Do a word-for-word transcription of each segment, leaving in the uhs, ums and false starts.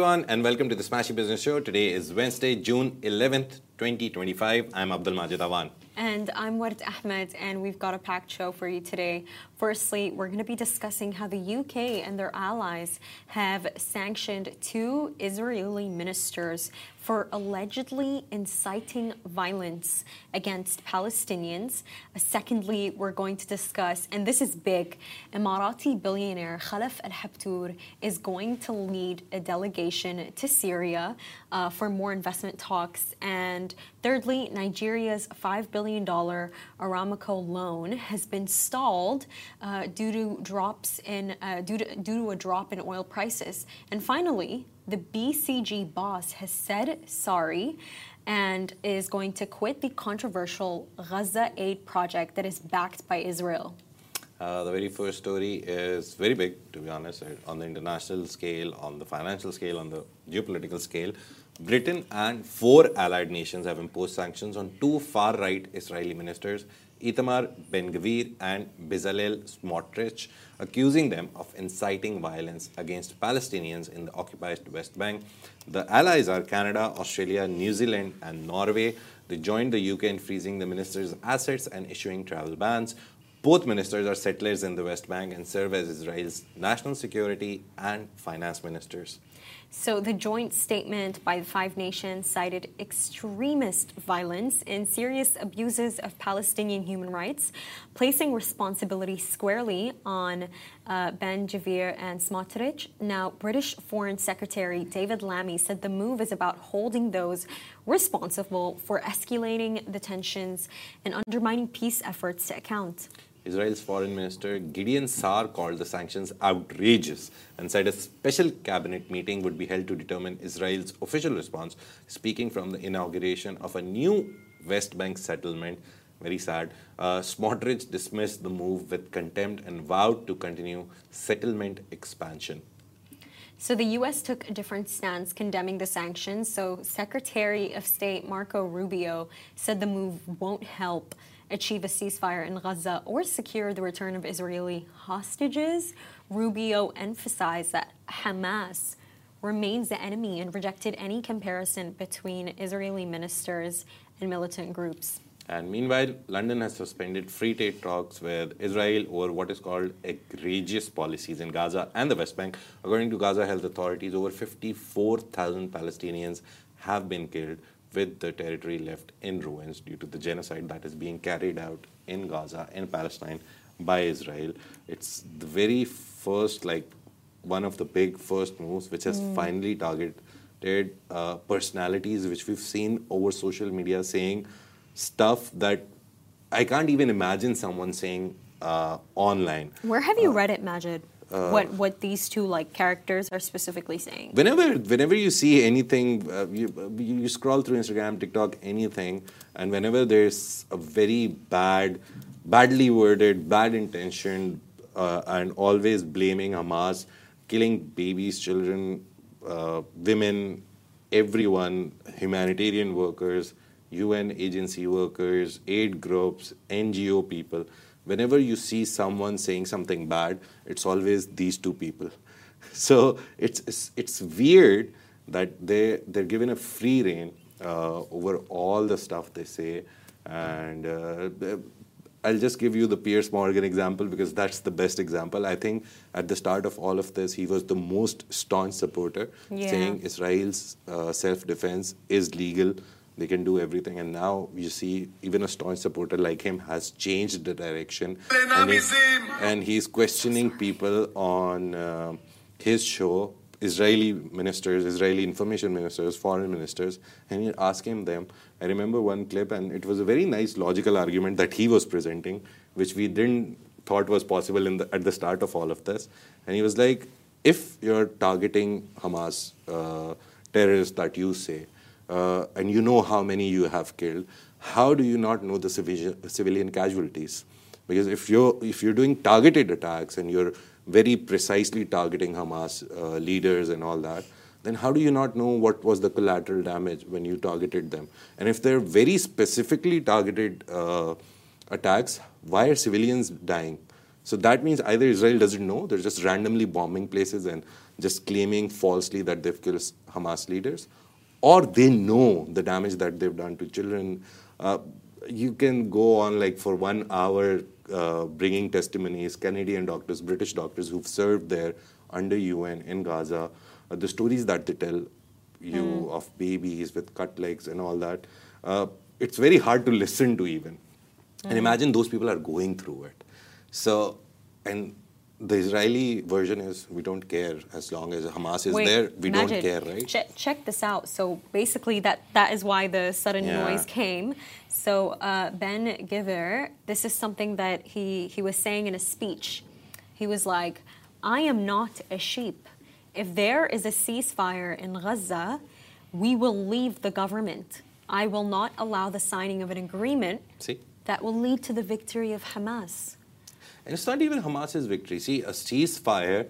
everyone, and welcome to the Smashy Business Show. Today is Wednesday, June eleventh, twenty twenty-five. I'm Abdul Majid Awan. And I'm Ward Ahmed, and we've got a packed show for you today. Firstly, we're going to be discussing how the U K and their allies have sanctioned two Israeli ministers for allegedly inciting violence against Palestinians. Uh, secondly, we're going to discuss, and this is big, Emirati billionaire Khalaf Al Habtoor is going to lead a delegation to Syria uh, for more investment talks. And thirdly, Nigeria's five billion dollars Aramco loan has been stalled uh, due to drops in uh, due to due to a drop in oil prices. And finally, the B C G boss has said sorry and is going to quit the controversial Gaza aid project that is backed by Israel. Uh, the very first story is very big, to be honest, on the international scale, on the financial scale, on the geopolitical scale. Britain and four allied nations have imposed sanctions on two far-right Israeli ministers, Itamar Ben-Gvir and Bezalel Smotrich, accusing them of inciting violence against Palestinians in the occupied West Bank. The allies are Canada, Australia, New Zealand and Norway. They joined the U K in freezing the ministers' assets and issuing travel bans. Both ministers are settlers in the West Bank and serve as Israel's national security and finance ministers. So the joint statement by the five nations cited extremist violence and serious abuses of Palestinian human rights, placing responsibility squarely on uh, Ben-Gvir and Smotrich. Now, British Foreign Secretary David Lammy said the move is about holding those responsible for escalating the tensions and undermining peace efforts to account. Israel's Foreign Minister Gideon Saar called the sanctions outrageous and said a special cabinet meeting would be held to determine Israel's official response, speaking from the inauguration of a new West Bank settlement. Very sad. Uh, Smotrich dismissed the move with contempt and vowed to continue settlement expansion. So the U S took a different stance condemning the sanctions. So Secretary of State Marco Rubio said the move won't help achieve a ceasefire in Gaza or secure the return of Israeli hostages. Rubio emphasized that Hamas remains the enemy and rejected any comparison between Israeli ministers and militant groups. And meanwhile, London has suspended free trade talks with Israel over what is called egregious policies in Gaza and the West Bank. According to Gaza health authorities, over fifty-four thousand Palestinians have been killed, with the territory left in ruins due to the genocide that is being carried out in Gaza, in Palestine, by Israel. It's the very first, like, one of the big first moves which has mm. finally targeted uh, personalities which we've seen over social media saying stuff that I can't even imagine someone saying uh, online. Where have you uh, read it, Majid? Uh, what what these two like characters are specifically saying? Whenever whenever you see anything, uh, you, you scroll through Instagram, TikTok, anything, and whenever there's a very bad, badly worded, bad intention, uh, and always blaming Hamas, killing babies, children, uh, women, everyone, humanitarian workers, U N agency workers, aid groups, N G O people. Whenever you see someone saying something bad, it's always these two people. So it's it's, it's weird that they they're given a free rein uh, over all the stuff they say. And uh, I'll just give you the Piers Morgan example because that's the best example. I think at the start of all of this, he was the most staunch supporter, yeah. saying Israel's uh, self-defense is legal. They can do everything, and now you see even a staunch supporter like him has changed the direction, and he's, and he's questioning people on uh, his show, Israeli ministers, Israeli information ministers, foreign ministers, and he's asking them. I remember one clip, and it was a very nice logical argument that he was presenting, which we didn't thought was possible in the, at the start of all of this. And he was like, if you're targeting Hamas uh, terrorists that you say, Uh, and you know how many you have killed, how do you not know the civilian, civilian casualties? Because if you're, if you're doing targeted attacks and you're very precisely targeting Hamas uh, leaders and all that, then how do you not know what was the collateral damage when you targeted them? And if they're very specifically targeted uh, attacks, why are civilians dying? So that means either Israel doesn't know, they're just randomly bombing places and just claiming falsely that they've killed Hamas leaders, or they know the damage that they've done to children. Uh, you can go on like for one hour uh, bringing testimonies, Canadian doctors, British doctors who've served there under U N in Gaza, uh, the stories that they tell you mm. of babies with cut legs and all that. Uh, it's very hard to listen to even. Mm. And imagine those people are going through it. So, and the Israeli version is we don't care as long as Hamas is Wait, there, we Majid, don't care, right? Ch- check this out. So basically that, that is why the sudden yeah. noise came. So uh, Ben Gvir, this is something that he, he was saying in a speech. He was like, I am not a sheep. If there is a ceasefire in Gaza, we will leave the government. I will not allow the signing of an agreement See? that will lead to the victory of Hamas. And it's not even Hamas's victory. See, a ceasefire,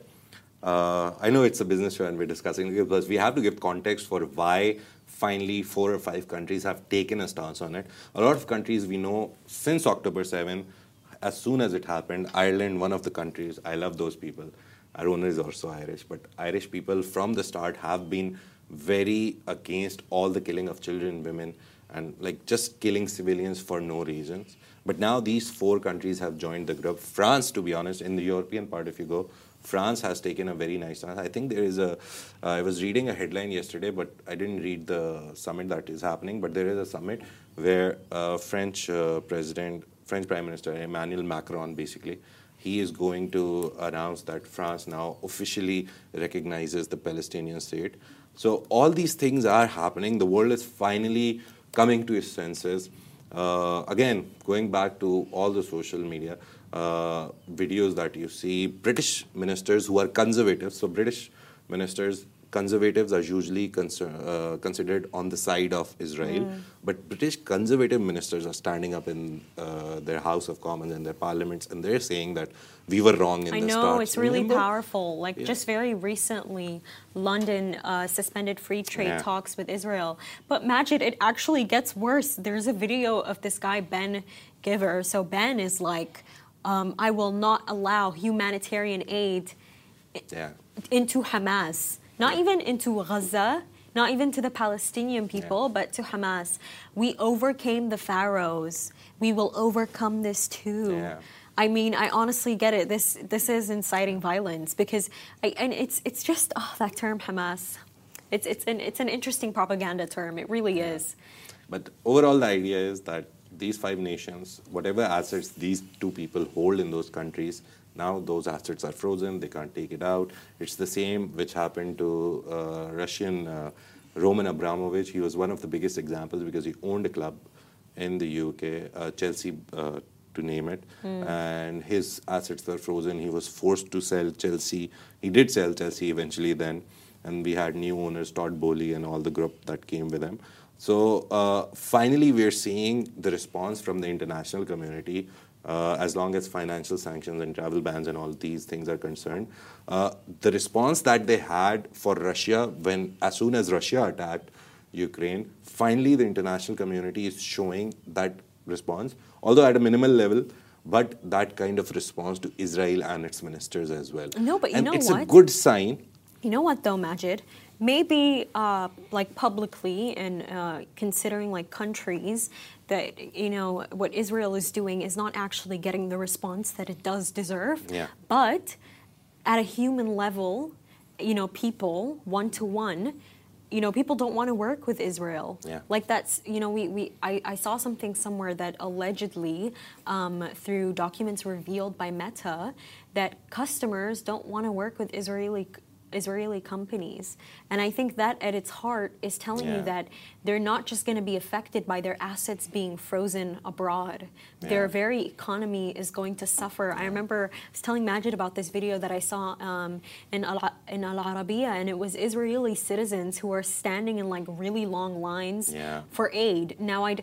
uh, I know it's a business show and we're discussing it, because we have to give context for why finally four or five countries have taken a stance on it. A lot of countries we know since October seventh, as soon as it happened, Ireland, one of the countries, I love those people. Our owner is also Irish, but Irish people from the start have been very against all the killing of children, women, and like just killing civilians for no reasons. But now these four countries have joined the group. France, to be honest, in the European part, if you go, France has taken a very nice stance. I think there is a, uh, I was reading a headline yesterday, but I didn't read the summit that is happening, but there is a summit where uh, French uh, President, French Prime Minister Emmanuel Macron, basically, he is going to announce that France now officially recognizes the Palestinian state. So all these things are happening. The world is finally coming to its senses. Uh, again, going back to all the social media uh, videos that you see, British ministers who are conservative, so British ministers, conservatives are usually conser- uh, considered on the side of Israel, mm. but British conservative ministers are standing up in uh, their House of Commons and their parliaments, and they're saying that we were wrong in I the know, start. it's really Remember? powerful. Like yeah. just very recently, London uh, suspended free trade yeah. talks with Israel. But Majid, it actually gets worse. There's a video of this guy, Ben Gvir. So Ben is like, um, I will not allow humanitarian aid yeah. into Hamas. Not yeah. even into Gaza, not even to the Palestinian people, yeah. but to Hamas. We overcame the pharaohs. We will overcome this too. Yeah. I mean, I honestly get it. This this is inciting violence because, I, and it's it's just oh, that term Hamas. It's it's an it's an interesting propaganda term. It really yeah. is. But overall, the idea is that these five nations, whatever assets these two people hold in those countries, now those assets are frozen. They can't take it out. It's the same which happened to uh, Russian uh, Roman Abramovich. He was one of the biggest examples because he owned a club in the U K, uh, Chelsea, uh, to name it, mm. and his assets were frozen. He was forced to sell Chelsea. He did sell Chelsea eventually then, and we had new owners, Todd Bowley and all the group that came with him. So uh, finally, we're seeing the response from the international community. Uh, as long as financial sanctions and travel bans and all these things are concerned. Uh, the response that they had for Russia when, as soon as Russia attacked Ukraine, finally the international community is showing that response, although at a minimal level, but that kind of response to Israel and its ministers as well. No, but you and know it's what? a good sign. You know what, though, Majid? Maybe, uh, like, publicly and uh, considering, like, countries that, you know, what Israel is doing is not actually getting the response that it does deserve. Yeah. But at a human level, you know, people, one-to-one, you know, people don't want to work with Israel. Yeah. Like that's, you know, we, we I, I saw something somewhere that allegedly, um, through documents revealed by Meta, that customers don't want to work with Israeli Israeli companies. And I think that at its heart is telling yeah. you that they're not just going to be affected by their assets being frozen abroad. Yeah. Their very economy is going to suffer. Yeah. I remember I was telling Majid about this video that I saw um, in, Al- in Al Arabiya, and it was Israeli citizens who are standing in like really long lines yeah. for aid. Now, I'd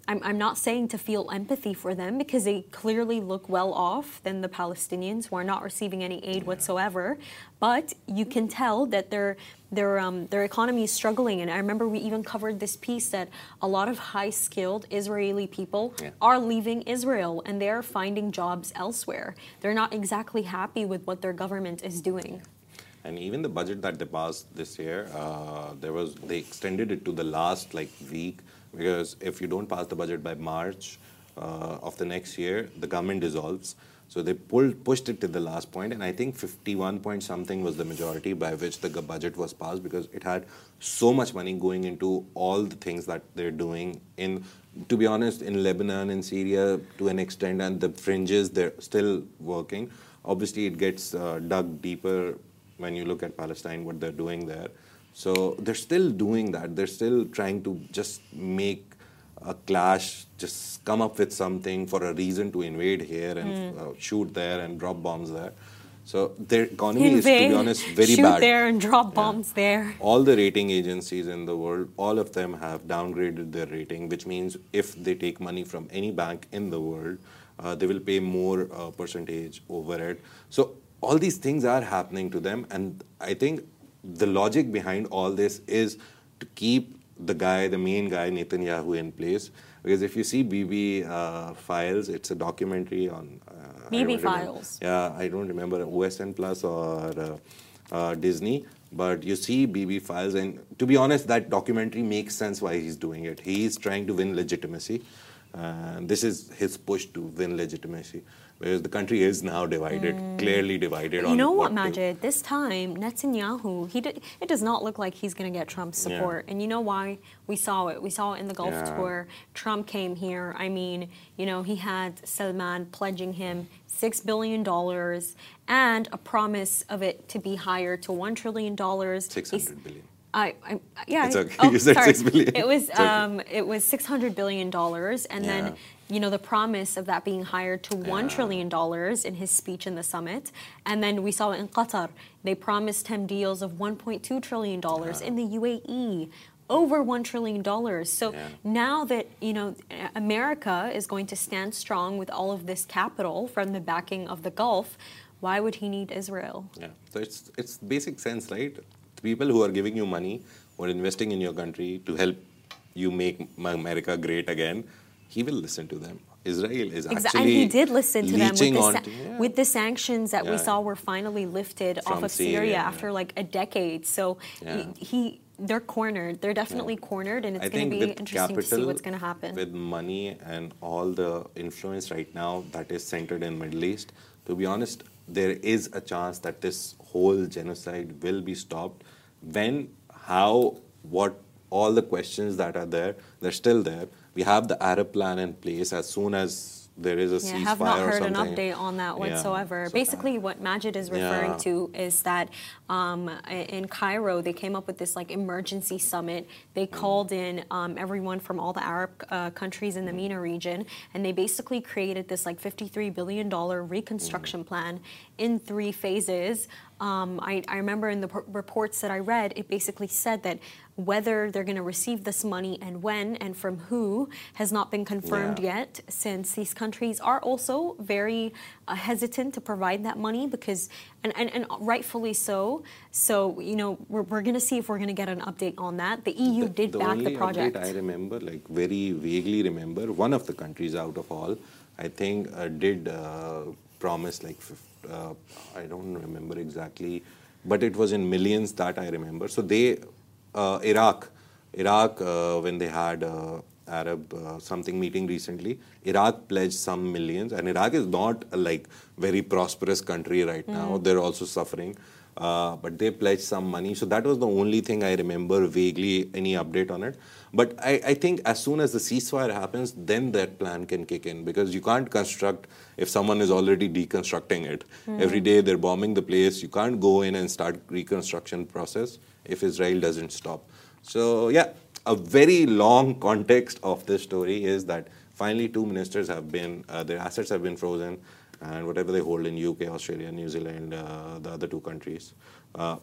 I'm, I'm not saying to feel empathy for them because they clearly look well off than the Palestinians who are not receiving any aid whatsoever. But you can tell that their their um, their economy is struggling. And I remember we even covered this piece that a lot of high-skilled Israeli people Yeah. are leaving Israel and they're finding jobs elsewhere. They're not exactly happy with what their government is doing. And even the budget that they passed this year, uh, there was they extended it to the last like week, because if you don't pass the budget by March uh, of the next year, the government dissolves. So they pulled pushed it to the last point, and I think fifty-one point something was the majority by which the g- budget was passed, because it had so much money going into all the things that they're doing in. To be honest, in Lebanon and Syria to an extent, and the fringes, they're still working. Obviously, it gets uh, dug deeper when you look at Palestine, what they're doing there. So they're still doing that. They're still trying to just make a clash, just come up with something for a reason to invade here and uh, shoot there and drop bombs there. So their economy is, to be Invade, honest, very shoot bad. there and drop bombs there. All the rating agencies in the world, all of them have downgraded their rating, which means if they take money from any bank in the world, uh, they will pay more uh, percentage over it. So all these things are happening to them, and I think the logic behind all this is to keep the guy, the main guy, Netanyahu, in place. Because if you see B B uh, Files, it's a documentary on uh, I B B don't remember- Files. Yeah, I don't remember O S N Plus or uh, uh, Disney, but you see B B Files, and to be honest, that documentary makes sense why he's doing it. He's trying to win legitimacy, and this is his push to win legitimacy. Whereas the country is now divided, clearly divided. You on know what, to- Majid? This time, Netanyahu, he did, it does not look like he's going to get Trump's Yeah. support. And you know why? We saw it. We saw it in the Gulf Yeah. tour. Trump came here. I mean, you know, he had Salman pledging him six billion dollars and a promise of it to be higher to one trillion dollars. six hundred billion. I, I yeah. It's I- okay. Oh, You said sorry. six billion. It was It's okay. um, it was six hundred billion dollars, and Yeah. then you know the promise of that being higher to one Yeah. trillion dollars in his speech in the summit, and then we saw it in Qatar. They promised him deals of one point two trillion dollars in the U A E. Over one trillion dollars. So Yeah. now that, you know, America is going to stand strong with all of this capital from the backing of the Gulf, why would he need Israel? Yeah, so it's it's basic sense, right? The people who are giving you money, who are investing in your country to help you make America great again, he will listen to them. Israel is Exa- actually and he did listen to them with leeching the, on sa- to- yeah. with the sanctions that we Yeah. saw were finally lifted From off of Syria, Syria, after yeah. like a decade. So Yeah. he, he they're cornered. They're definitely cornered, and it's I going think to be with interesting to see capital, what's going to happen. with money and all the influence right now that is centered in Middle East, to be honest, there is a chance that this whole genocide will be stopped. When, how, what, all the questions that are there, they're still there. We have the Arab plan in place. As soon as there is a Yeah, ceasefire I have not or heard an something. update on that Yeah. whatsoever. So, Basically, what Majid is referring Yeah. to is that um, in Cairo, they came up with this like emergency summit. They Mm. called in um, everyone from all the Arab uh, countries in the MENA region, and they basically created this like fifty-three billion dollars reconstruction Mm. plan in three phases. Um, I, I remember in the p- reports that I read, it basically said that whether they're going to receive this money and when and from who has not been confirmed Yeah. yet, since these countries are also very uh, hesitant to provide that money because, and, and, and rightfully so. So, you know, we're, we're going to see if we're going to get an update on that. The E U The- did the back only the project. update I remember, like very vaguely remember, one of the countries out of all, I think, uh, did uh, promise like, fif- uh, I don't remember exactly, but it was in millions that I remember. So they, uh, Iraq, Iraq, uh, when they had uh, Arab uh, something meeting recently, Iraq pledged some millions, and Iraq is not a like very prosperous country right now. They're also suffering. Uh, but they pledged some money. So that was the only thing I remember vaguely, any update on it. But I, I think as soon as the ceasefire happens, then that plan can kick in, because you can't construct if someone is already deconstructing it. Every day they're bombing the place. You can't go in and start reconstruction process if Israel doesn't stop. So yeah, a very long context of this story is that finally two ministers have been, uh, their assets have been frozen, and whatever they hold in U K, Australia, New Zealand, uh, the other two countries. Uh,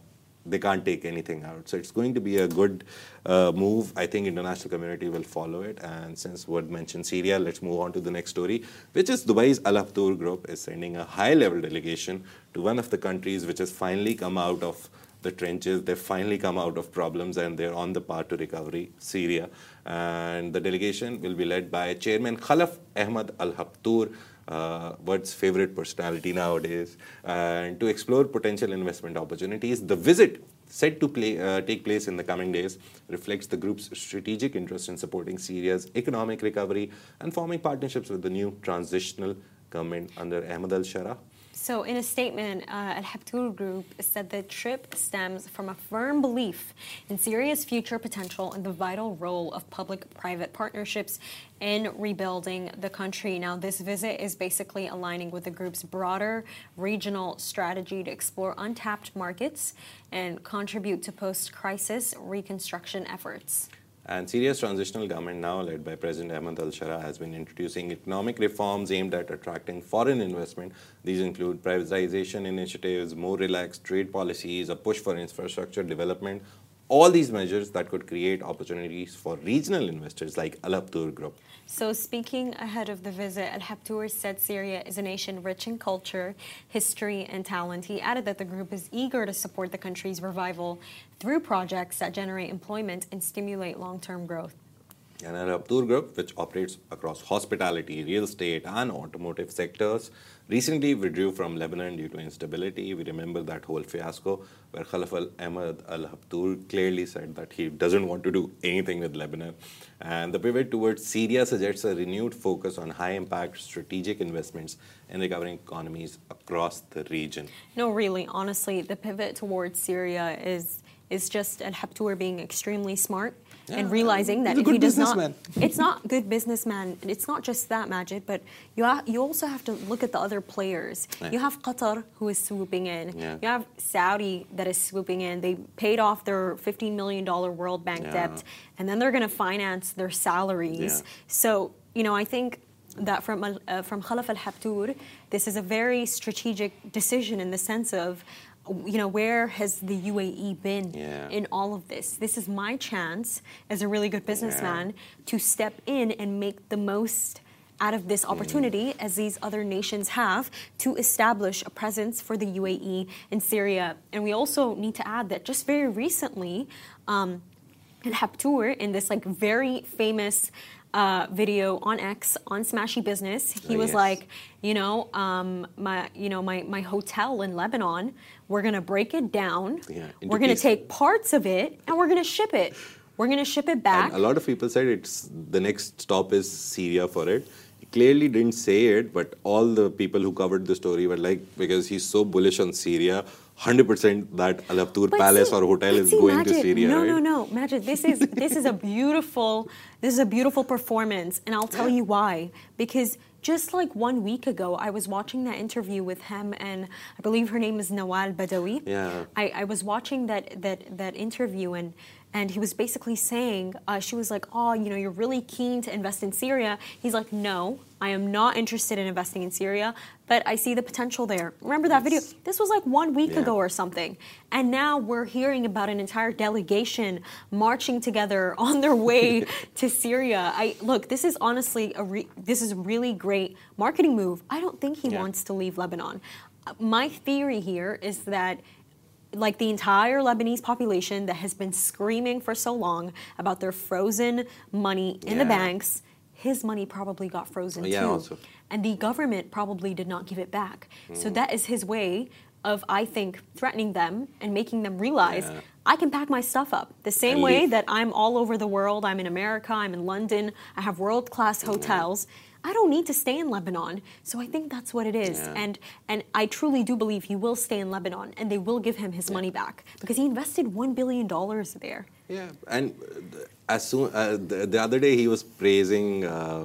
they can't take anything out. So it's going to be a good uh, move. I think international community will follow it. And since Word mentioned Syria, let's move on to the next story, which is Dubai's Al Habtoor Group is sending a high-level delegation to one of the countries which has finally come out of the trenches. They've finally come out of problems and they're on the path to recovery, Syria. And the delegation will be led by Chairman Khalaf Ahmad Al Habtoor, uh, Word's favorite personality nowadays, and to explore potential investment opportunities. The visit, set to play, uh, take place in the coming days, reflects the group's strategic interest in supporting Syria's economic recovery and forming partnerships with the new transitional government under Ahmad al-Shara. So in a statement, uh, Al Habtoor Group said the trip stems from a firm belief in Syria's future potential and the vital role of public-private partnerships in rebuilding the country. Now, this visit is basically aligning with the group's broader regional strategy to explore untapped markets and contribute to post-crisis reconstruction efforts. And Syria's transitional government, now led by President Ahmad al-Shara, has been introducing economic reforms aimed at attracting foreign investment. These include privatization initiatives, more relaxed trade policies, a push for infrastructure development, all these measures that could create opportunities for regional investors like Al Habtoor Group. So speaking ahead of the visit, Al Habtoor said Syria is a nation rich in culture, history, and talent. He added that the group is eager to support the country's revival through projects that generate employment and stimulate long-term growth. And Al Habtoor Group, which operates across hospitality, real estate, and automotive sectors, recently withdrew from Lebanon due to instability. We remember that whole fiasco where Khalaf Ahmad Al Habtoor clearly said that he doesn't want to do anything with Lebanon. And the pivot towards Syria suggests a renewed focus on high-impact strategic investments in recovering economies across the region. No, really, honestly, the pivot towards Syria is is just Al Habtoor being extremely smart. Yeah, and realizing that he does not, it's not good businessman. It's not just that, Majid, but you ha you also have to look at the other players. Yeah. You have Qatar who is swooping in. Yeah. You have Saudi that is swooping in. They paid off their fifteen million dollar World Bank yeah. debt, and then they're going to finance their salaries. Yeah. So, you know, I think that from uh, from Khalaf Al Habtoor, this is a very strategic decision in the sense of, you know, where has the U A E been yeah. in all of this? This is my chance as a really good businessman yeah. to step in and make the most out of this opportunity, mm. as these other nations have, to establish a presence for the U A E in Syria. And we also need to add that just very recently, um, Al Habtoor, in this like very famous Uh, video on X, on Smashy Business, he oh, was yes. like, you know, um, my, you know, my, my hotel in Lebanon, we're going to break it down, yeah, we're going to take parts of it, and we're going to ship it. We're going to ship it back. And a lot of people said it's the next stop is Syria for it. He clearly didn't say it, but all the people who covered the story were like, because he's so bullish on Syria, one hundred percent that Al Habtoor Palace see, or hotel is see, going Majid, to Syria, no, right? No, no, no, Majid, this is this is a beautiful this is a beautiful performance, and I'll tell yeah. you why. Because just like one week ago, I was watching that interview with him, and I believe her name is Nawal Badawi. Yeah, I, I was watching that that that interview, and. And he was basically saying, uh, she was like, oh, you know, you're really keen to invest in Syria. He's like, no, I am not interested in investing in Syria, but I see the potential there. Remember that video? This was like one week yeah. ago or something. And now we're hearing about an entire delegation marching together on their way to Syria. I look, this is honestly, a re this is a really great marketing move. I don't think he yeah. wants to leave Lebanon. Uh, my theory here is that like the entire Lebanese population that has been screaming for so long about their frozen money in yeah. the banks, his money probably got frozen yeah, too. Also. And the government probably did not give it back. Mm. So that is his way of, I think, threatening them and making them realize, yeah. I can pack my stuff up. The same way that I'm all over the world. I'm in America, I'm in London, I have world-class hotels. Yeah. I don't need to stay in Lebanon. So I think that's what it is. Yeah. And and I truly do believe he will stay in Lebanon and they will give him his yeah. money back because he invested one billion dollars there. Yeah, and as soon, uh, the, the other day he was praising uh,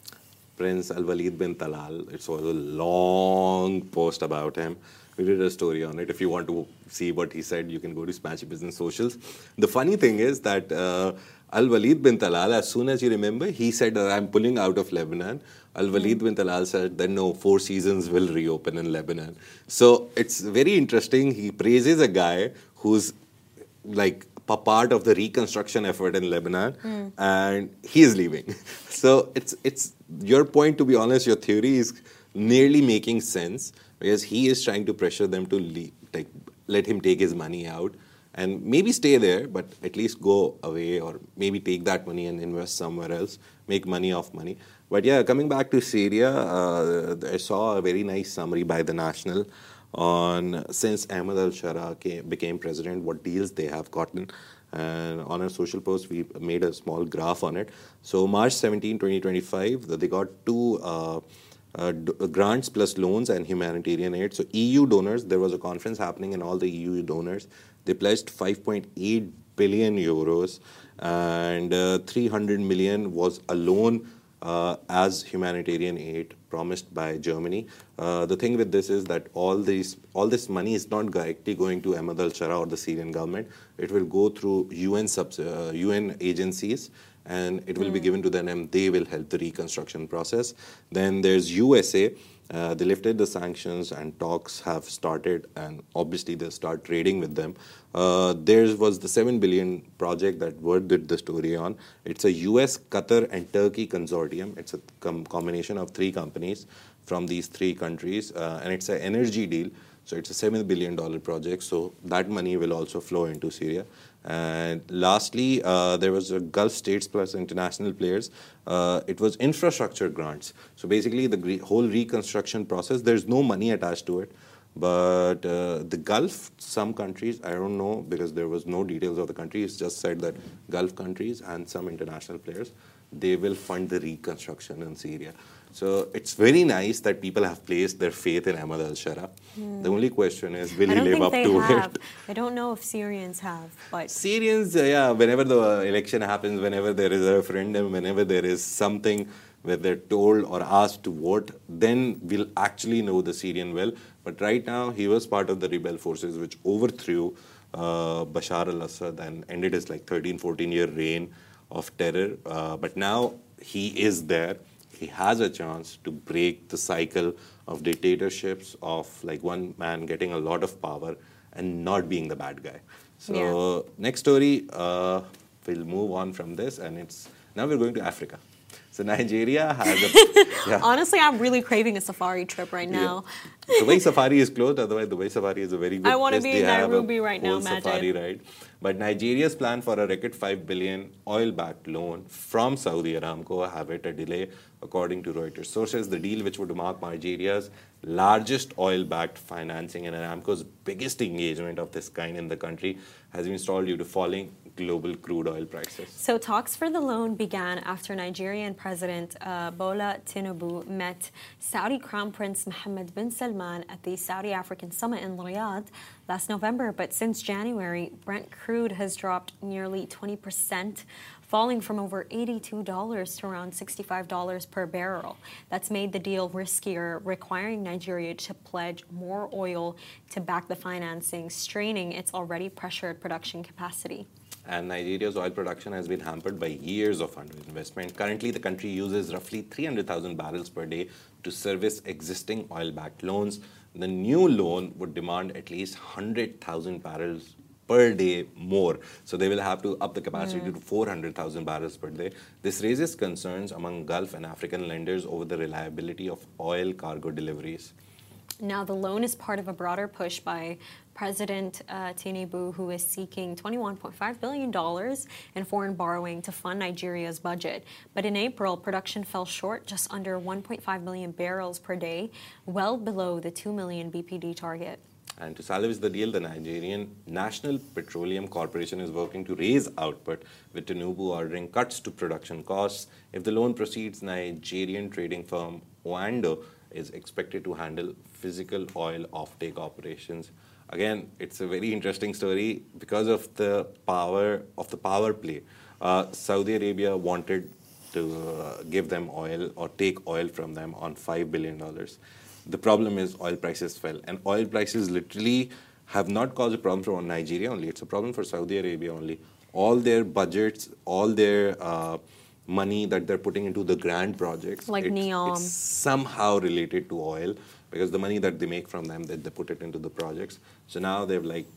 Prince Al-Walid bin Talal. It was a long post about him. We did a story on it. If you want to see what he said, you can go to Smashy Business Socials. The funny thing is that uh, Al-Walid bin Talal, as soon as you remember, he said, I'm pulling out of Lebanon. Al-Walid mm. bin Talal said that no, Four Seasons will reopen in Lebanon. So it's very interesting. He praises a guy who's like a part of the reconstruction effort in Lebanon, mm. and he is leaving. So it's it's your point. To be honest, your theory is nearly making sense because he is trying to pressure them to leave, like let him take his money out and maybe stay there, but at least go away or maybe take that money and invest somewhere else, make money off money. But yeah, coming back to Syria, uh, I saw a very nice summary by The National on since Ahmed al-Shara became president, what deals they have gotten. And on a social post, we made a small graph on it. So March seventeenth, twenty twenty-five, they got two uh, uh, grants plus loans and humanitarian aid. So E U donors, there was a conference happening and all the E U donors, they pledged five point eight billion euros and uh, three hundred million was a loan uh, as humanitarian aid promised by Germany. Uh, the thing with this is that all these, all this money is not directly going to Ahmed al-Shara or the Syrian government. It will go through U N subs, uh, U N agencies, and it will mm. be given to them, and they will help the reconstruction process. Then there's U S A. Uh, they lifted the sanctions, and talks have started, and obviously they'll start trading with them. Uh, there was the seven billion project that Word did the story on. It's a U S, Qatar, and Turkey consortium. It's a com- combination of three companies from these three countries, uh, and it's an energy deal. So it's a seven billion dollars project. So that money will also flow into Syria. And lastly, uh, there was a Gulf states plus international players. Uh, it was infrastructure grants. So basically, the gre- whole reconstruction process, there's no money attached to it. But uh, the Gulf, some countries, I don't know because there was no details of the country. It's just said that Gulf countries and some international players, they will fund the reconstruction in Syria. So it's very nice that people have placed their faith in Ahmed al-Shara. Mm. The only question is, will he live up to have. it? I don't know if Syrians have, but... Syrians, uh, yeah, whenever the election happens, whenever there is a referendum, whenever there is something where they're told or asked to vote, then we'll actually know the Syrian well. But right now, he was part of the rebel forces which overthrew uh, Bashar al-Assad and ended his like thirteen, fourteen year reign of terror. Uh, but now he is there. He has a chance to break the cycle of dictatorships, of like one man getting a lot of power and not being the bad guy. So yeah. Next story, uh, we'll move on from this, and it's now we're going to Africa. So Nigeria has a... Yeah. Honestly, I'm really craving a safari trip right now. Yeah. Dubai Safari is closed, otherwise Dubai Safari is a very good place. I want to be in Nairobi right now, imagine. Safari ride. But Nigeria's plan for a record five billion oil-backed loan from Saudi Aramco have hit a delay, according to Reuters sources. The deal, which would mark Nigeria's largest oil-backed financing and Aramco's biggest engagement of this kind in the country, has been stalled due to falling global crude oil prices. So talks for the loan began after Nigerian President uh, Bola Tinubu met Saudi Crown Prince Mohammed bin Salman at the Saudi African Summit in Riyadh last November. But since January, Brent crude has dropped nearly twenty percent, falling from over eighty-two dollars to around sixty-five dollars per barrel. That's made the deal riskier, requiring Nigeria to pledge more oil to back the financing, straining its already pressured production capacity. And Nigeria's oil production has been hampered by years of underinvestment. Currently, the country uses roughly three hundred thousand barrels per day to service existing oil-backed loans. The new loan would demand at least one hundred thousand barrels per day more. So they will have to up the capacity mm. to four hundred thousand barrels per day. This raises concerns among Gulf and African lenders over the reliability of oil cargo deliveries. Now, the loan is part of a broader push by President uh, Tinubu, who is seeking twenty-one point five billion dollars in foreign borrowing to fund Nigeria's budget. But in April, production fell short, just under one point five million barrels per day, well below the two million B P D target. And to salvage the deal, the Nigerian National Petroleum Corporation is working to raise output, with Tinubu ordering cuts to production costs. If the loan proceeds, Nigerian trading firm Oando is expected to handle physical oil offtake operations. Again, it's a very interesting story because of the power of the power play. Uh, Saudi Arabia wanted to uh, give them oil or take oil from them on five billion dollars. The problem is oil prices fell, and oil prices literally have not caused a problem for Nigeria only. It's a problem for Saudi Arabia only. All their budgets, all their uh, money that they're putting into the grand projects, like it, NEOM, it's somehow related to oil, because the money that they make from them, that they put it into the projects. So now they've like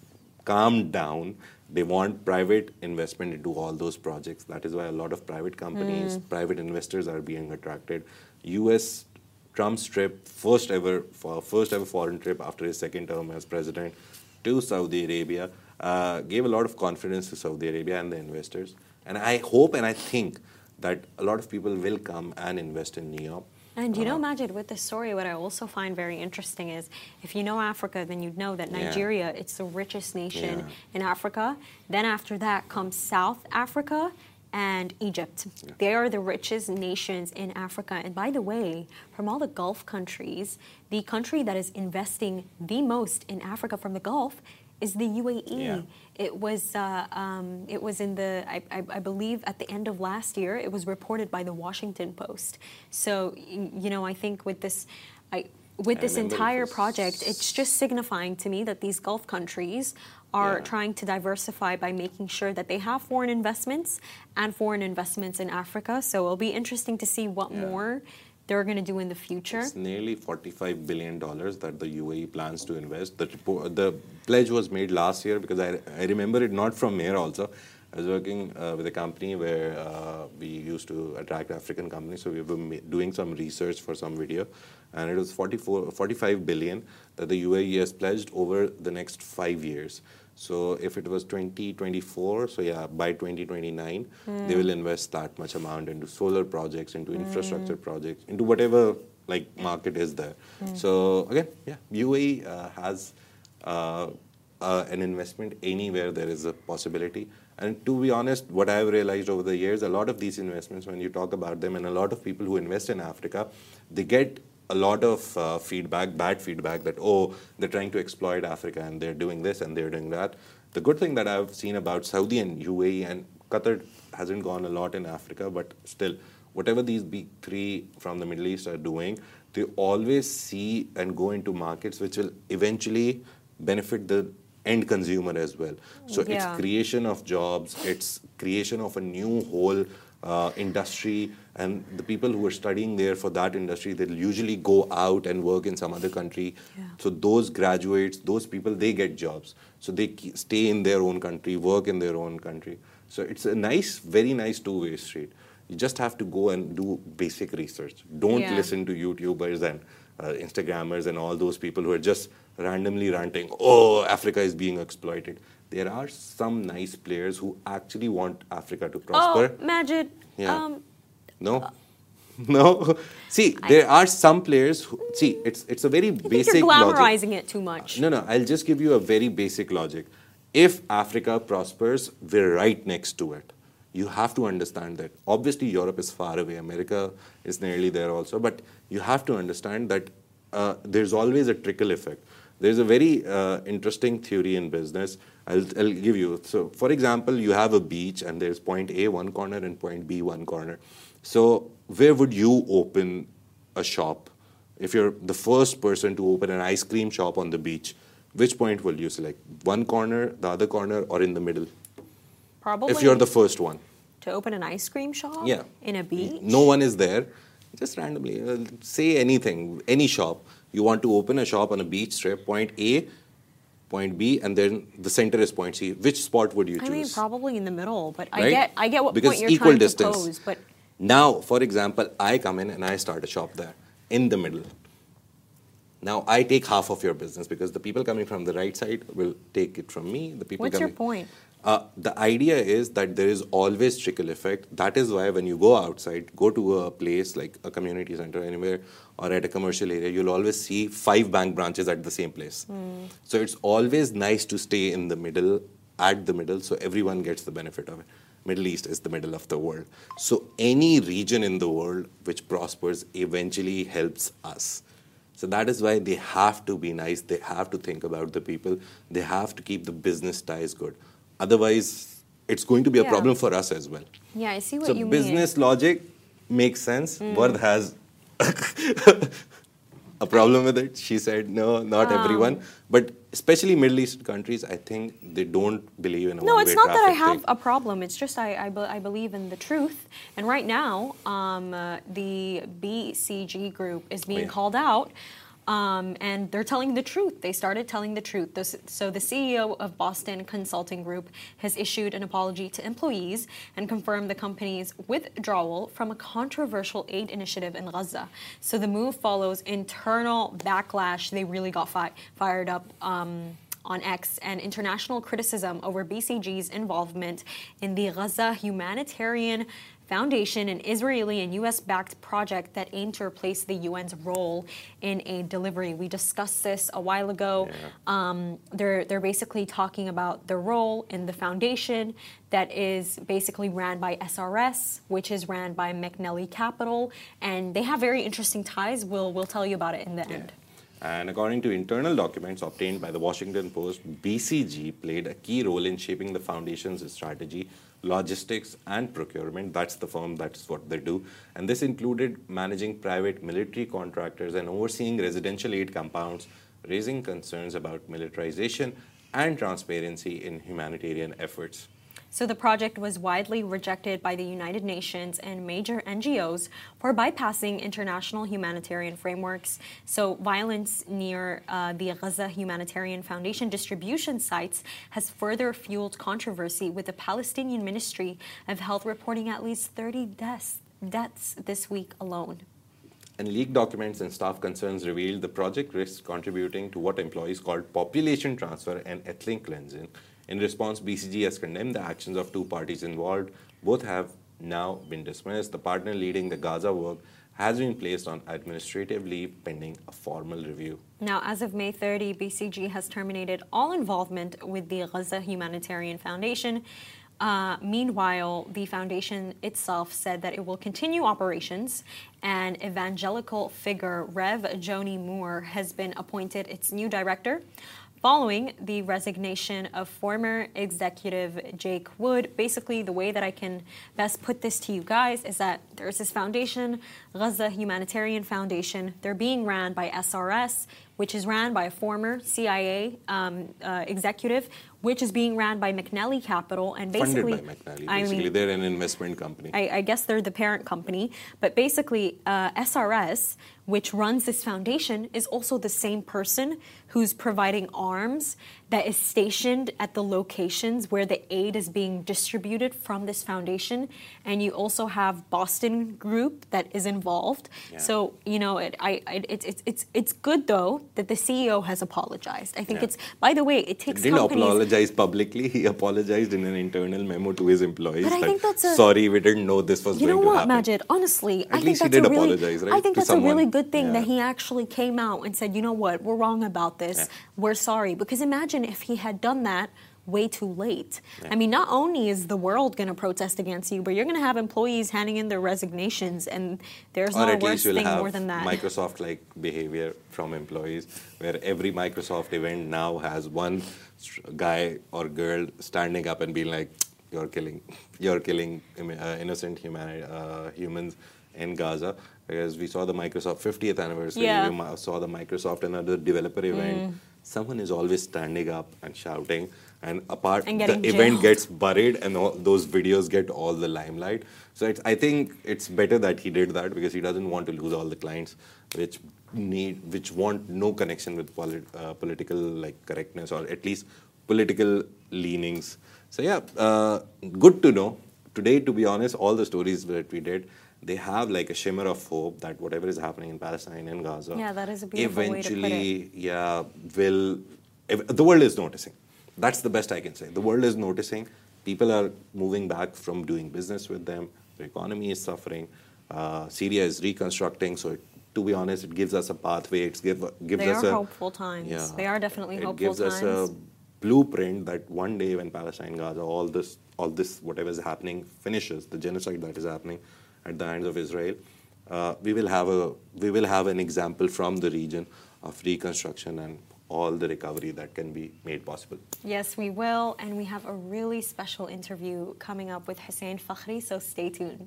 calmed down. They want private investment into all those projects. That is why a lot of private companies, mm. private investors are being attracted. U S Trump's trip, first ever, first ever foreign trip after his second term as president to Saudi Arabia, uh, gave a lot of confidence to Saudi Arabia and the investors. And I hope and I think that a lot of people will come and invest in NEOM. And you know, Majid, with this story, what I also find very interesting is, if you know Africa, then you'd know that Nigeria, yeah. it's the richest nation yeah. in Africa. Then after that comes South Africa and Egypt. Yeah. They are the richest nations in Africa. And by the way, from all the Gulf countries, the country that is investing the most in Africa from the Gulf is the U A E. Yeah. It was uh, um, it was in the I, I, I believe at the end of last year. It was reported by the Washington Post. So you know, I think with this, I with this entire project, it's just signifying to me that these Gulf countries are yeah. trying to diversify by making sure that they have foreign investments and foreign investments in Africa. So it'll be interesting to see what yeah. more they're going to do in the future. It's nearly forty-five billion dollars that the U A E plans to invest. The, report, the pledge was made last year because I, I remember it not from here also. I was working uh, with a company where uh, we used to attract African companies, so we were doing some research for some video, and it was forty-four, forty-five billion that the U A E has pledged over the next five years. So if it was twenty twenty-four, so yeah, by twenty twenty-nine, mm. they will invest that much amount into solar projects, into mm. infrastructure projects, into whatever like market is there. Mm. So again, yeah, U A E uh, has uh, uh, an investment anywhere there is a possibility. And to be honest, what I've realized over the years, a lot of these investments, when you talk about them, and a lot of people who invest in Africa, they get a lot of uh, feedback, bad feedback, that, oh, they're trying to exploit Africa and they're doing this and they're doing that. The good thing that I've seen about Saudi and U A E, and Qatar hasn't gone a lot in Africa, but still, whatever these big three from the Middle East are doing, they always see and go into markets which will eventually benefit the end consumer as well. So yeah. it's creation of jobs, it's creation of a new whole uh, industry, and the people who are studying there for that industry, they'll usually go out and work in some other country. Yeah. So those graduates, those people, they get jobs. So they stay in their own country, work in their own country. So it's a nice, very nice two-way street. You just have to go and do basic research. Don't yeah. listen to YouTubers and uh, Instagrammers and all those people who are just randomly ranting, oh, Africa is being exploited. There are some nice players who actually want Africa to prosper. Oh, Majid. Yeah. Um, no? Uh, no? See, I, there are some players who, see, it's it's a very I basic think you're glamorizing logic. it too much. Uh, no, no, I'll just give you a very basic logic. If Africa prospers, we're right next to it. You have to understand that. Obviously, Europe is far away. America is nearly there also. But you have to understand that uh, there's always a trickle effect. There's a very uh, interesting theory in business. I'll, I'll give you. So, for example, you have a beach, and there's point A, one corner, and point B, one corner. So, where would you open a shop? If you're the first person to open an ice cream shop on the beach, which point will you select? One corner, the other corner, or in the middle? Probably. If you're the first one. To open an ice cream shop? Yeah. In a beach? No one is there. Just randomly, uh, say anything, any shop. You want to open a shop on a beach strip, point A, point B, and then the center is point C. Which spot would you choose? I mean, probably in the middle, but I right? get I get what because point you're equal trying distance. to pose. But now, for example, I come in and I start a shop there, in the middle. Now, I take half of your business because the people coming from the right side will take it from me. The people What's coming, your point? Uh, the idea is that there is always trickle effect. That is why when you go outside, go to a place like a community center anywhere or at a commercial area, you'll always see five bank branches at the same place. Mm. So it's always nice to stay in the middle, at the middle, so everyone gets the benefit of it. Middle East is the middle of the world. So any region in the world which prospers eventually helps us. So that is why they have to be nice. They have to think about the people. They have to keep the business ties good. Otherwise, it's going to be a yeah. problem for us as well. Yeah, I see what so you mean. So business logic makes sense. Mm. Vardh has a problem with it. She said, no, not um, everyone. But especially Middle Eastern countries, I think they don't believe in a No, one-way it's not that I have thing. a problem. It's just I, I, be, I believe in the truth. And right now, um, uh, the B C G group is being oh, yeah. called out Um, and they're telling the truth. They started telling the truth. This, so the C E O of Boston Consulting Group has issued an apology to employees and confirmed the company's withdrawal from a controversial aid initiative in Gaza. So the move follows internal backlash. They really got fi- fired up um, on X and international criticism over B C G's involvement in the Gaza Humanitarian Foundation, an Israeli and U S-backed project that aimed to replace the U N's role in aid delivery. We discussed this a while ago. Yeah. Um, they're they're basically talking about the role in the foundation that is basically ran by S R S, which is ran by McNally Capital, and they have very interesting ties. We'll we'll tell you about it in the Yeah. end. And according to internal documents obtained by the Washington Post, B C G played a key role in shaping the foundation's strategy, logistics, and procurement. That's the firm, that's what they do. And this included managing private military contractors and overseeing residential aid compounds, raising concerns about militarization and transparency in humanitarian efforts. So the project was widely rejected by the United Nations and major N G Os for bypassing international humanitarian frameworks. So violence near uh, the Gaza Humanitarian Foundation distribution sites has further fueled controversy, with the Palestinian Ministry of Health reporting at least thirty deaths, deaths this week alone. And leaked documents and staff concerns revealed the project risks contributing to what employees called population transfer and ethnic cleansing. In response, B C G has condemned the actions of two parties involved. Both have now been dismissed. The partner leading the Gaza work has been placed on administrative leave pending a formal review. Now, as of May thirtieth, B C G has terminated all involvement with the Gaza Humanitarian Foundation. Uh, meanwhile, the foundation itself said that it will continue operations, and evangelical figure Rev Joni Moore has been appointed its new director, following the resignation of former executive Jake Wood. Basically, the way that I can best put this to you guys is that there's this foundation, Gaza Humanitarian Foundation. They're being ran by S R S, which is ran by a former C I A um, uh, executive, which is being ran by McNally Capital. And basically, funded by McNally. I Basically, mean, they're an investment company. I, I guess they're the parent company. But basically, uh, S R S, which runs this foundation, is also the same person who's providing arms that is stationed at the locations where the aid is being distributed from this foundation. And you also have Boston Group that is involved. Yeah. So, you know, it, I, I, it, it's it's it's good, though, that the C E O has apologized. I think Yeah. it's, by the way, it takes He didn't companies... apologize publicly. He apologized in an internal memo to his employees. But I that, think that's a- sorry, we didn't know this was You going know to what, happen. Majid? Honestly, I think least he that's did a really, apologize, right, I think to that's a really someone. good thing Yeah. that he actually came out and said, you know what, we're wrong about this. Yeah. We're sorry. Because imagine if he had done that way too late. Yeah. I mean, not only is the world going to protest against you, but you're going to have employees handing in their resignations, and there's Or no at worse least you'll thing have more than that. Microsoft-like behavior from employees, where every Microsoft event now has one guy or girl standing up and being like, "You're killing, you're killing uh, innocent human, uh, humans in Gaza." Because we saw the Microsoft fiftieth anniversary, Yeah. we ma- saw the Microsoft another developer event. Mm. Someone is always standing up and shouting, and apart And the getting event jailed. gets buried, and all, those videos get all the limelight. So it's, I think it's better that he did that, because he doesn't want to lose all the clients, which need, which want no connection with polit, uh, political like correctness, or at least political leanings. So yeah, uh, good to know. Today, to be honest, all the stories that we did, they have like a shimmer of hope that whatever is happening in Palestine and Gaza, Yeah, that is a beautiful way to put eventually, yeah, will ev- the world is noticing. That's the best I can say. The world is noticing. People are moving back from doing business with them. The economy is suffering. Uh, Syria is reconstructing. So, it, to be honest, it gives us a pathway. It give, gives They us are a hopeful times. yeah, They are definitely it hopeful gives us times. a blueprint that one day when Palestine, Gaza, all this, all this, whatever is happening, finishes, the genocide that is happening at the hands of Israel, uh, we will have a we will have an example from the region of reconstruction and all the recovery that can be made possible. Yes, we will, and we have a really special interview coming up with Hussein Fakhri, so stay tuned.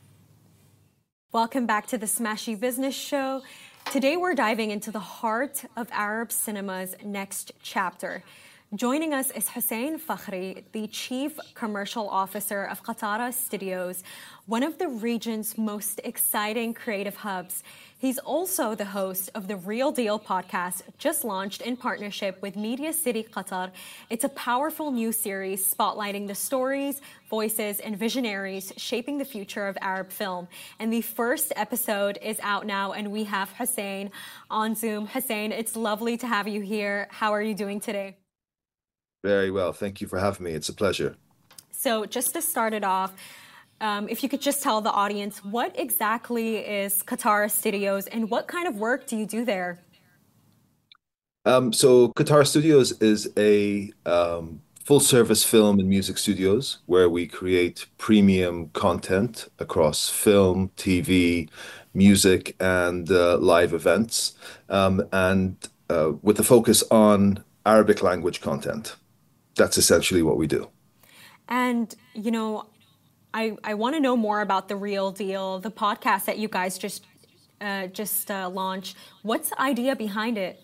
Welcome back to the Smashy Business Show. Today we're diving into the heart of Arab cinema's next chapter. Joining us is Hussein Fakhri, the Chief Commercial Officer of Qatara Studios, one of the region's most exciting creative hubs. He's also the host of the Real Deal podcast, just launched in partnership with Media City Qatar. It's a powerful new series spotlighting the stories, voices, and visionaries shaping the future of Arab film. And the first episode is out now, and we have Hussein on Zoom. Hussein, it's lovely to have you here. How are you doing today? Very well. Thank you for having me. It's a pleasure. So just to start it off, um, if you could just tell the audience, what exactly is Qatara Studios and what kind of work do you do there? Um, so Qatar Studios is a um, full service film and music studios where we create premium content across film, T V, music, and uh, live events, um, and uh, with the focus on Arabic language content. That's essentially what we do. And, you know, I, I want to know more about The Real Deal, the podcast that you guys just uh, just uh, launched. What's the idea behind it?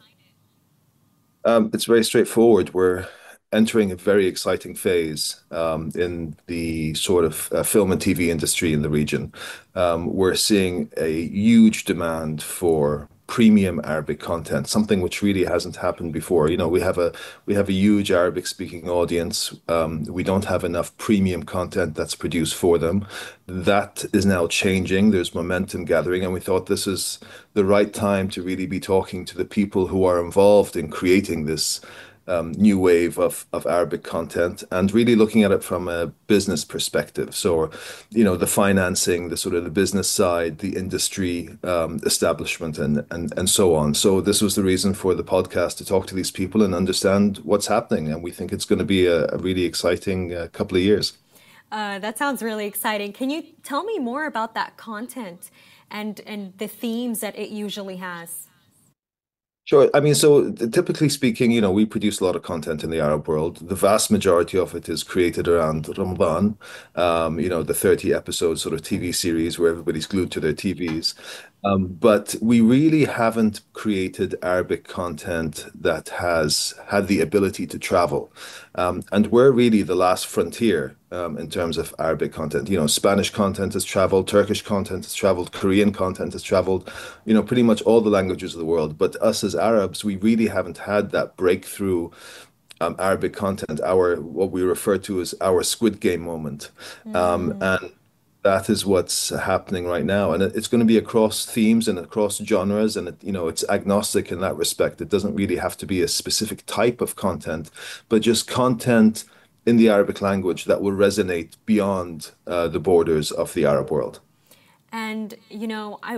Um, it's very straightforward. We're entering a very exciting phase um, in the sort of uh, film and T V industry in the region. Um, we're seeing a huge demand for premium Arabic content, something which really hasn't happened before. You know, we have a we have a huge Arabic speaking audience. Um, we don't have enough premium content that's produced for them. That is now changing. There's momentum gathering, and we thought this is the right time to really be talking to the people who are involved in creating this um, new wave of, of Arabic content and really looking at it from a business perspective. So, you know, the financing, the sort of the business side, the industry um, establishment, and, and, and so on. So this was the reason for the podcast, to talk to these people and understand what's happening. And we think it's going to be a, a really exciting uh, couple of years. Uh, that sounds really exciting. Can you tell me more about that content and, and the themes that it usually has? Sure. I mean, so typically speaking, you know, we produce a lot of content in the Arab world. The vast majority of it is created around Ramadan, um, you know, the thirty episode sort of T V series where everybody's glued to their T Vs. Um, but we really haven't created Arabic content that has had the ability to travel. Um, and we're really the last frontier um, in terms of Arabic content. You know, Spanish content has traveled, Turkish content has traveled, Korean content has traveled, you know, pretty much all the languages of the world. But us as Arabs, we really haven't had that breakthrough um, Arabic content, our what we refer to as our Squid Game moment. Um, Mm. and that is what's happening right now, and it- it's going to be across themes and across genres, and it, you know, it's agnostic in that respect. It doesn't really have to be a specific type of content, but just content in the Arabic language that will resonate beyond uh, the borders of the Arab world. And, you know, I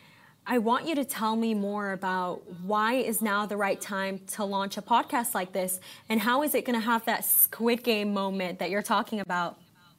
I want you to tell me more about why is now the right time to launch a podcast like this, and how is it going to have that Squid Game moment that you're talking about?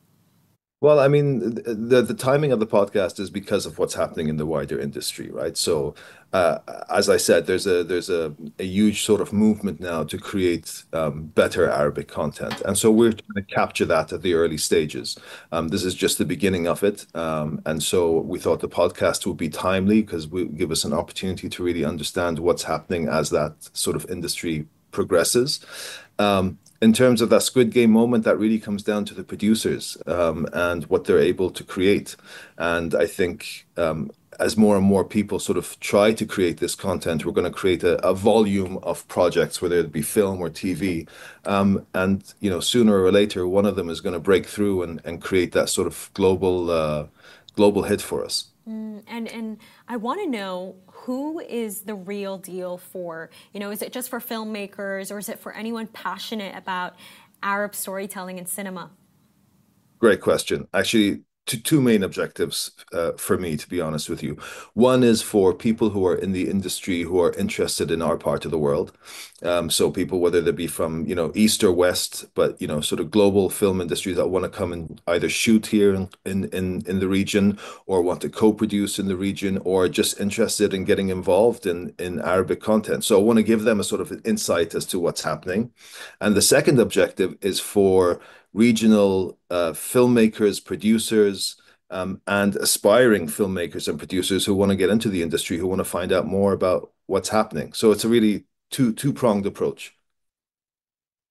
Well, I mean, the the timing of the podcast is because of what's happening in the wider industry, right? So, uh, as I said, there's a there's a, a huge sort of movement now to create um, better Arabic content, and so we're trying to capture that at the early stages. Um, this is just the beginning of it, um, and so we thought the podcast would be timely because we give us an opportunity to really understand what's happening as that sort of industry progresses. Um, in terms of that Squid Game moment, that really comes down to the producers um, and what they're able to create. And I think um, as more and more people sort of try to create this content, we're going to create a, a volume of projects, whether it be film or T V. Um, and you know, sooner or later, one of them is going to break through and, and create that sort of global uh, global hit for us. Mm, and and I want to know, who is The Real Deal for? You know, is it just for filmmakers, or is it for anyone passionate about Arab storytelling and cinema? Great question. Actually, two, two main objectives uh, for me, to be honest with you. One is for people who are in the industry who are interested in our part of the world. Um, so people, whether they be from, you know, East or West, but, you know, sort of global film industries that want to come and either shoot here in, in, in, in the region or want to co-produce in the region or just interested in getting involved in, in Arabic content. So I want to give them a sort of insight as to what's happening. And the second objective is for regional uh, filmmakers, producers, um, and aspiring filmmakers and producers who want to get into the industry, who want to find out more about what's happening. So it's a really two two pronged approach.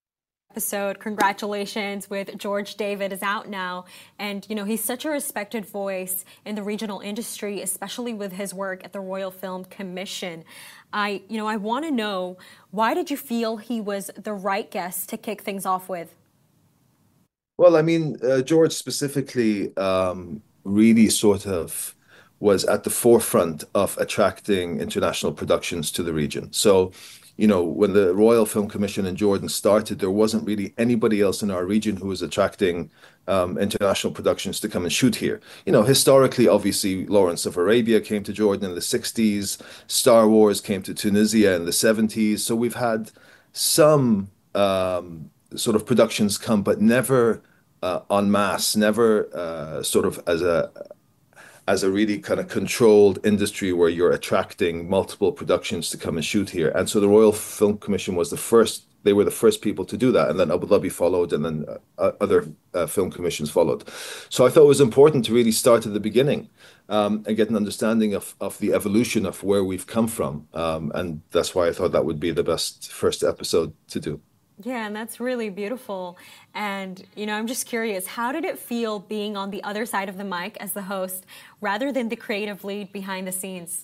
Episode. Congratulations with George David is out now. And, you know, he's such a respected voice in the regional industry, especially with his work at the Royal Film Commission. I, you know, I want to know, why did you feel he was the right guest to kick things off with? Well, I mean, uh, George specifically um, really sort of was at the forefront of attracting international productions to the region. So, you know, when the Royal Film Commission in Jordan started, there wasn't really anybody else in our region who was attracting um, international productions to come and shoot here. You know, historically, obviously, Lawrence of Arabia came to Jordan in the sixties, Star Wars came to Tunisia in the seventies. So we've had some um, sort of productions come, but never uh, en masse, never uh, sort of as a as a really kind of controlled industry where you're attracting multiple productions to come and shoot here. And so the Royal Film Commission was the first, they were the first people to do that. And then Abu Dhabi followed, and then uh, other uh, film commissions followed. So I thought it was important to really start at the beginning um, and get an understanding of, of the evolution of where we've come from. Um, and that's why I thought that would be the best first episode to do. Yeah, and that's really beautiful. And, you know, I'm just curious, how did it feel being on the other side of the mic as the host rather than the creative lead behind the scenes?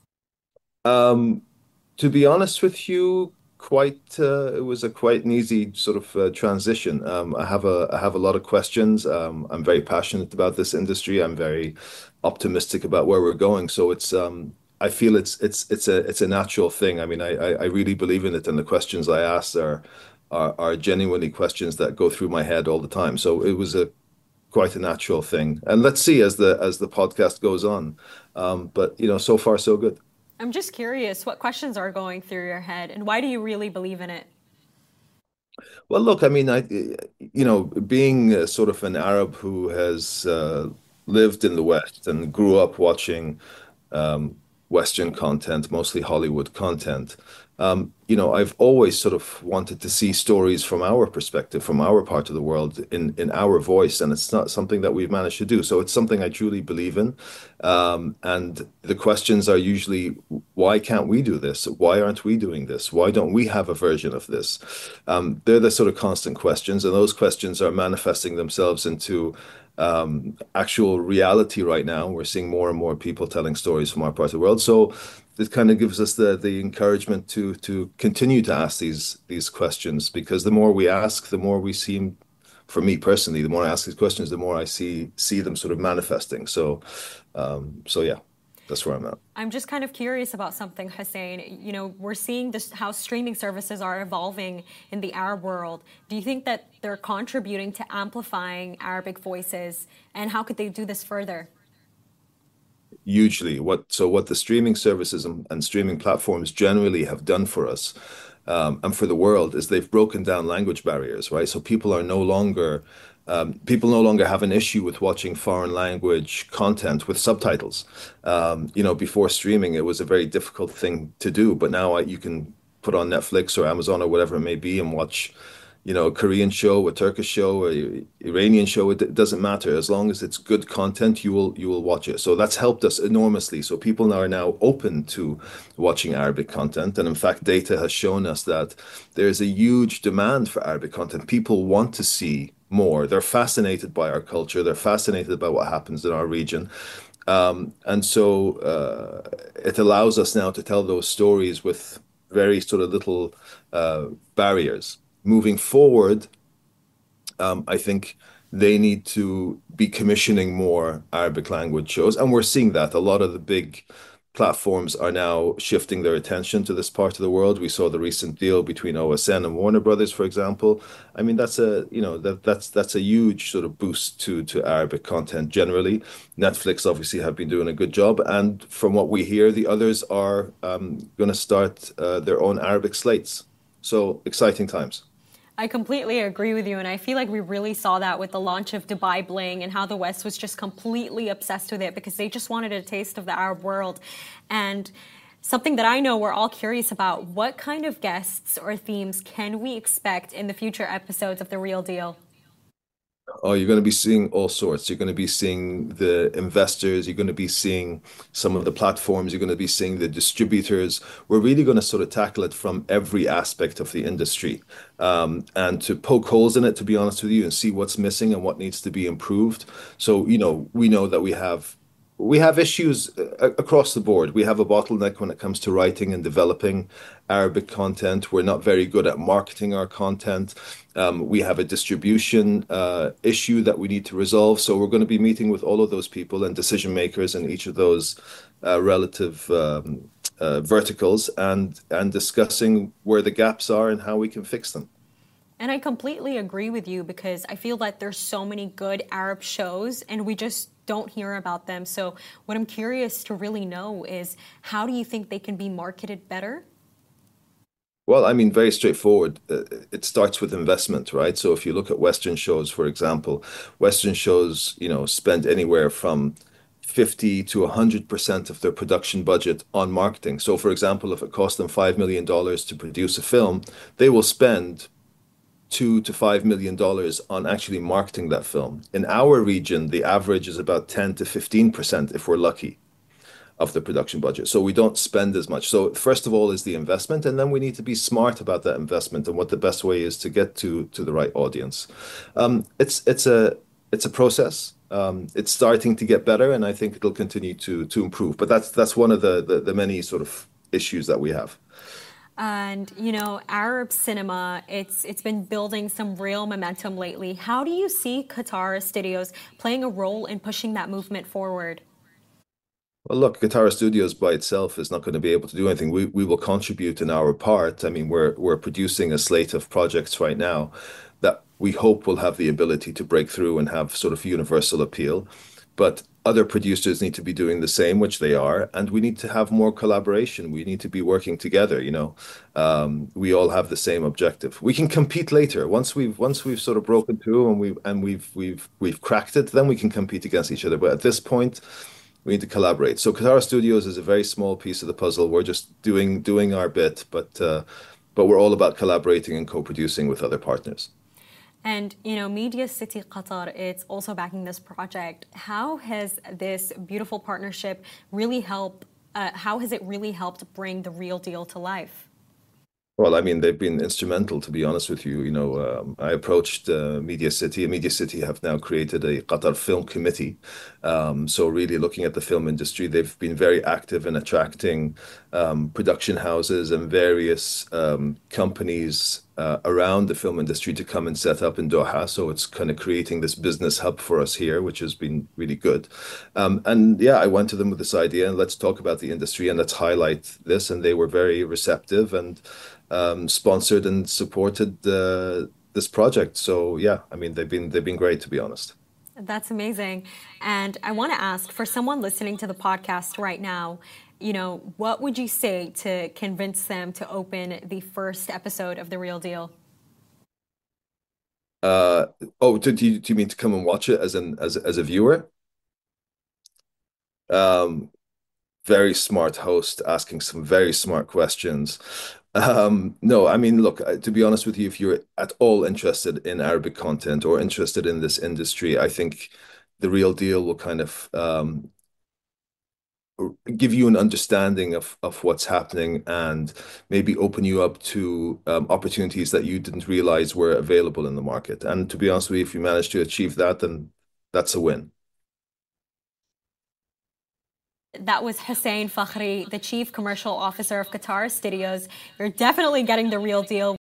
Um, to be honest with you, quite uh, it was a quite an easy sort of uh, transition. Um, I have a I have a lot of questions. Um, I'm very passionate about this industry. I'm very optimistic about where we're going. So it's um, I feel it's it's it's a it's a natural thing. I mean, I I, I really believe in it, and the questions I ask are, are are genuinely questions that go through my head all the time. So it was a quite a natural thing. And let's see as the as the podcast goes on. Um, but you know, so far so good. I'm just curious, what questions are going through your head, and why do you really believe in it? Well, look, I mean, I, you know, being uh, sort of an Arab who has uh, lived in the West and grew up watching um, Western content, mostly Hollywood content, um, you know, I've always sort of wanted to see stories from our perspective, from our part of the world, in in our voice, and it's not something that we've managed to do. So it's something I truly believe in. Um, and the questions are usually, why can't we do this? Why aren't we doing this? Why don't we have a version of this? Um, they're the sort of constant questions, and those questions are manifesting themselves into um, actual reality right now. We're seeing more and more people telling stories from our part of the world. So it kind of gives us the the encouragement to to continue to ask these these questions, because the more we ask, the more we seem, for me personally, the more I ask these questions, the more I see see them sort of manifesting. So, um, so yeah, that's where I'm at. I'm just kind of curious about something, Hussein. You know, we're seeing this, how streaming services are evolving in the Arab world. Do you think that they're contributing to amplifying Arabic voices, and how could they do this further? Hugely. What so what the streaming services and, and streaming platforms generally have done for us, um, and for the world, is they've broken down language barriers, right? So people are no longer um, people no longer have an issue with watching foreign language content with subtitles. Um, you know, before streaming, it was a very difficult thing to do, but now I, you can put on Netflix or Amazon or whatever it may be and watch, you know, a Korean show, a Turkish show, a Iranian show. It, it doesn't matter. As long as it's good content, you will you will watch it. So that's helped us enormously. So people now are now open to watching Arabic content. And in fact, data has shown us that there's a huge demand for Arabic content. People want to see more. They're fascinated by our culture. They're fascinated by what happens in our region. Um, and so uh, it allows us now to tell those stories with very sort of little uh, barriers. Moving forward, um, I think they need to be commissioning more Arabic language shows. And we're seeing that. A lot of the big platforms are now shifting their attention to this part of the world. We saw the recent deal between O S N and Warner Brothers, for example. I mean, that's a, you know, that that's that's a huge sort of boost to to Arabic content generally. Netflix obviously have been doing a good job. And from what we hear, the others are um, going to start uh, their own Arabic slates. So exciting times. I completely agree with you, and I feel like we really saw that with the launch of Dubai Bling and how the West was just completely obsessed with it because they just wanted a taste of the Arab world. And something that I know we're all curious about, what kind of guests or themes can we expect in the future episodes of The Real Deal? Oh, you're going to be seeing all sorts. You're going to be seeing the investors. You're going to be seeing some of the platforms. You're going to be seeing the distributors. We're really going to sort of tackle it from every aspect of the industry, um, and to poke holes in it, to be honest with you, and see what's missing and what needs to be improved. So, you know, we know that we have we have issues uh, across the board. We have a bottleneck when it comes to writing and developing Arabic content. We're not very good at marketing our content. Um, we have a distribution uh, issue that we need to resolve. So we're going to be meeting with all of those people and decision makers in each of those uh, relative um, uh, verticals, and and discussing where the gaps are and how we can fix them. And I completely agree with you, because I feel that there's so many good Arab shows and we just don't hear about them. So what I'm curious to really know is, how do you think they can be marketed better? Well, I mean, very straightforward. Uh, It starts with investment, right? So if you look at Western shows, for example, Western shows, you know, spend anywhere from fifty to one hundred percent of their production budget on marketing. So, for example, if it costs them five million dollars to produce a film, they will spend two to five million dollars on actually marketing that film. In our region, the average is about ten to fifteen percent if we're lucky of the production budget. So we don't spend as much. So first of all is the investment, and then we need to be smart about that investment and what the best way is to get to to the right audience. Um, it's it's a it's a process. Um, it's starting to get better, and I think it'll continue to to improve. But that's that's one of the the, the many sort of issues that we have. And you know, Arab cinema, it's it's been building some real momentum lately. How do you see Qatar Studios playing a role in pushing that movement forward? Well, look, Guitar Studios by itself is not going to be able to do anything. We we will contribute in our part. I mean, we're we're producing a slate of projects right now that we hope will have the ability to break through and have sort of universal appeal. But other producers need to be doing the same, which they are, and we need to have more collaboration. We need to be working together, you know. Um, we all have the same objective. We can compete later. Once we've once we've sort of broken through and we've and we've we've we've cracked it, then we can compete against each other. But at this point, we need to collaborate. So Qatar Studios is a very small piece of the puzzle. We're just doing doing our bit, but uh, but we're all about collaborating and co-producing with other partners. And you know, Media City Qatar, it's also backing this project. How has this beautiful partnership really helped? Uh, how has it really helped bring the real deal to life? Well, I mean, they've been instrumental, to be honest with you. You know, um, I approached uh, Media City, and Media City have now created a Qatar Film Committee. Um, so, really looking at the film industry, they've been very active in attracting um, production houses and various um, companies uh, around the film industry to come and set up in Doha. So, it's kind of creating this business hub for us here, which has been really good. Um, and yeah, I went to them with this idea, and let's talk about the industry and let's highlight this. And they were very receptive and um, sponsored and supported uh, this project. So yeah, I mean they've been they've been great, to be honest. That's amazing. And I want to ask, for someone listening to the podcast right now, you know, what would you say to convince them to open the first episode of The Real Deal? Uh, oh, do, do you do you mean to come and watch it as an as as a viewer? Um, Very smart host asking some very smart questions. Um, no, I mean, look, uh, to be honest with you, if you're at all interested in Arabic content or interested in this industry, I think the real deal will kind of um, give you an understanding of of what's happening and maybe open you up to um, opportunities that you didn't realize were available in the market. And to be honest with you, if you manage to achieve that, then that's a win. That was Hussein Fakhri, the Chief Commercial Officer of Qatar Studios. You're definitely getting the real deal.